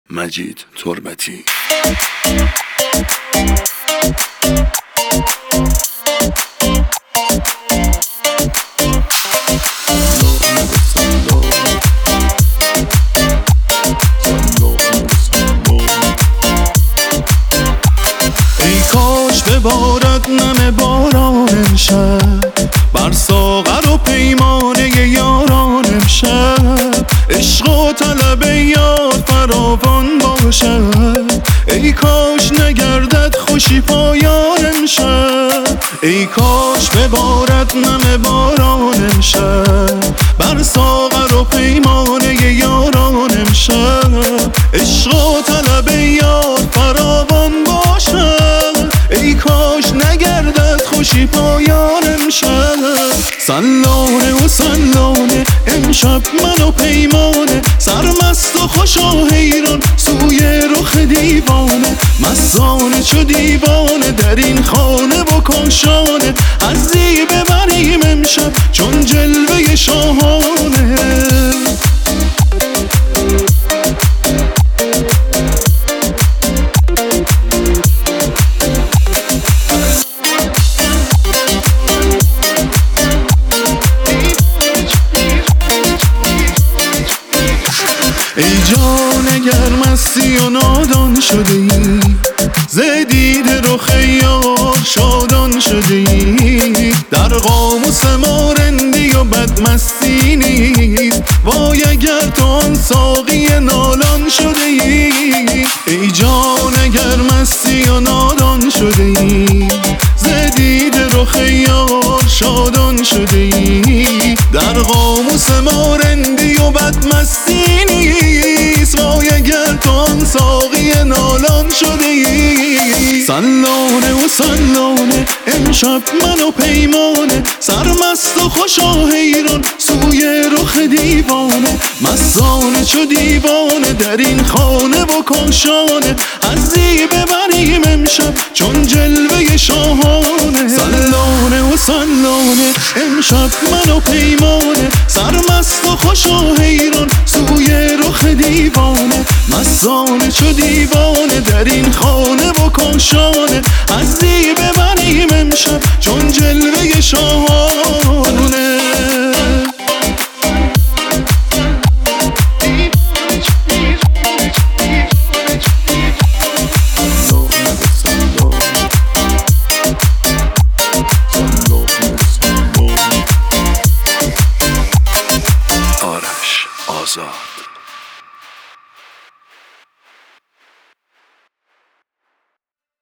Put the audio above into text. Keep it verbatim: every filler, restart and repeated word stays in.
مجید تربتی. ای کاش ببارد نم باران امشب بر ساغر و پیمانه یاران امشب، عشق و طلب یار فراوان باشد. ای کاش نگردد خوشی پایان امشب، ای کاش ببارد نم باران امشب بر ساغر و پیمانه یاران امشب، عشق و طلب یار فراوان باشد. ای کاش نگردد خوشی پایان امشب. سلانه و سلانه امشب من و پیمانه، سرمست و خوش و حیران سوی رخ دیوانه، مستانه چو دیوانه در این خانه و کاشانه، حظی ببریم امشب چون جلوه شاهانه. ای جان اگر مستی و نادان شده ای، ز دید رخ یار شادان شده ای، در قاموس ما رندی و بدمستی نیست، وای اگر تو آن ساقی نالان شده ای. ای جان اگر مستی و نادان شده ای، ز دید رخ یار شادان شده ای، در قاموس ما رندی و بدمستی نیست، وای اگر تو آن ساقی نالان شده ای. سلانه و سلانه امشب من و پیمانه، سرمست و خوش و حیران سوی رخ دیوانه، مستانه چو دیوانه در این خانه و کاشانه، حظی ببریم امشب چون جلوه شاهانه. سلانه و سلانه امشب من و پیمانه، سرمست و خوش و حیران سوی رخ دیوانه، مستانه چو دیوانه در این خانه و کاشانه، حظی ببریم امشب چون جلوه شاهانه.